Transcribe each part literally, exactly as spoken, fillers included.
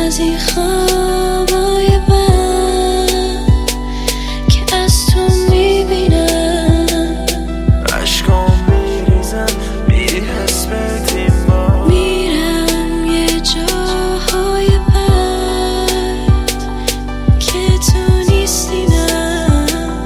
از این خوابای بد که از تو میبینم، عشقام میریزم میری حس بدیم با میرم یه جاهای بد که تو نیستی، نه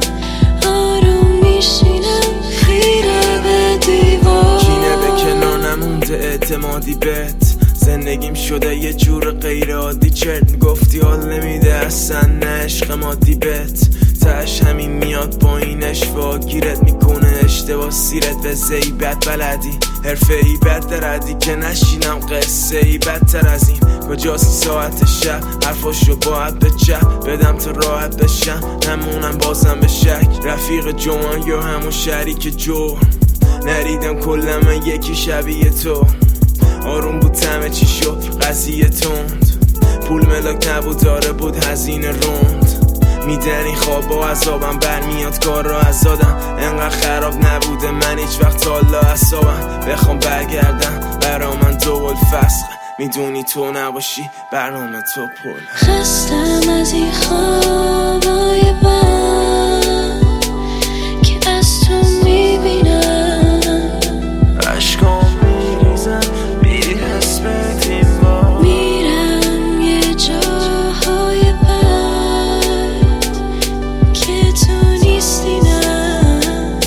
آروم میشینم خیره به دیوار. کینه به کنار نمونده اعتمادی بهت، زندگیم شده یه جور غیر عادی. چرت میگفتی حال نمیده اصلا، نه عشق مادی بهت تش همین میاد پایینش و گیرت میکنه اشتباه سیرت به زیبت بلدی حرفه ای بد دردی که نشینم قصه ای بدتر از این. کجاست ساعت شب حرفاشو باید به چپ بدم تا راحت بشم، نمونم بازم به شک رفیق جوان یا همون شریک جو. نریدم کلا من یکی شبیه تو، آروم بود همه چی شد قضیه تند، پول ملاک نبود داره بود هزینه روند. میدن این خواب و عذابم برمیاد کار را از دادم، انقدر خراب نبوده من هیچ وقت حالا اصابم بخوام برگردم برا من دول فسخ. میدونی تو نباشی برنامه تو پل. خستم از این خوابای بد که از تو میبینم، عشقام میریزم میری حس بدیم با میرم یه جاهای بد که تو نیستی، نه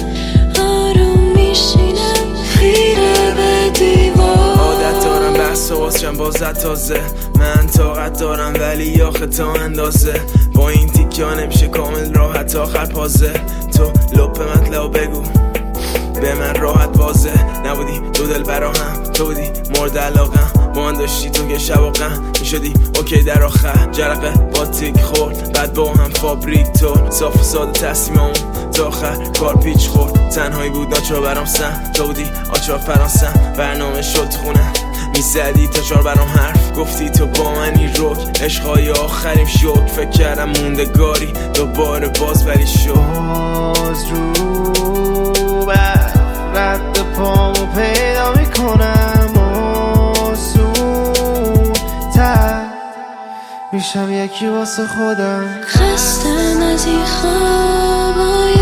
آروم میشینم خیره به دیوار. عادت دارم بحث و بازشم بازت تازه، من طاقت دارم ولی آخه تا اندازه، با این تیکیا نمیشه کامل راحت آخر پازه. تو لپ مطلب بگو به من راحت واضح، نبودی دو دل برا هم تو بودی مورد علاقم، با من داشتی تو که شب و غم میشدی اوکی در آخر. جرقه با تیک خورد بعد با هم فابریک تور، صاف و ساده تصمیممون تا آخر کار پیچ خورد. تنهایی بود ناچار برام سم تو بودی آچار فرانسم، برنامه شد خونه میزدی تا چار برام حرف گفتی تو با منی روک، عشقای آخریم شک فکر کردم موندگاری دوباره باز ولی شد باز رو بر رد پامو پیدا میکنم آسون تر میشم یکی واسه خودم. خستم از این خوابای